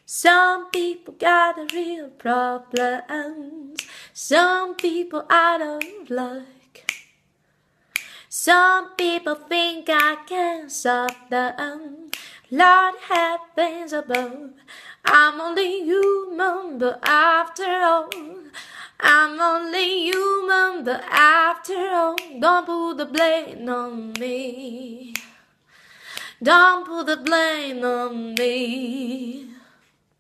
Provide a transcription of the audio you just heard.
Some people got real problems, some people out of luck. Some people think I can solve them. Lord heavens above, I'm only human, but after all, I'm only human, but after all, don't put the blame on me. Don't put the blame on me.